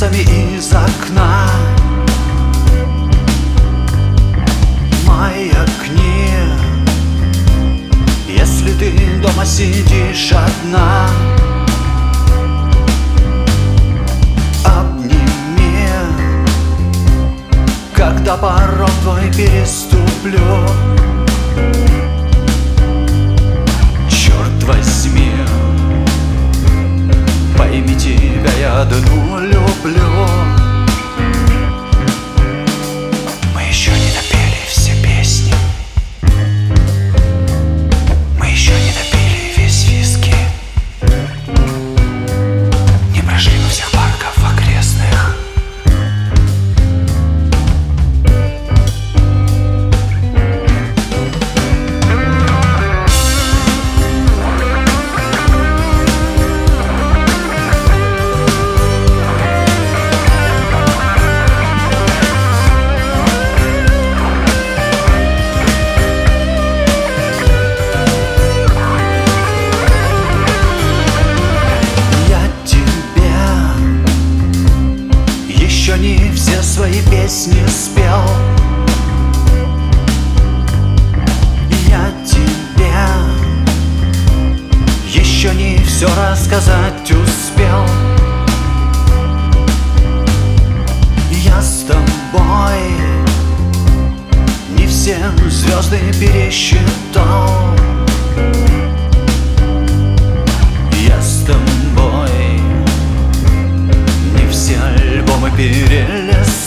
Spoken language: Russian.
лицами из окна. Маякни, если ты дома сидишь одна. Обними, когда порог твой переступлю. Черт возьми, пойми, тебя я одну люблю. Мы еще не допели все песни, мы еще не допили весь виски, не прошли мы всех парков окрестных. Еще не все свои песни спел. Я тебе еще не все рассказать успел. Я с тобой не все звезды пересчитал. Я с тобой не все альбомы перелез.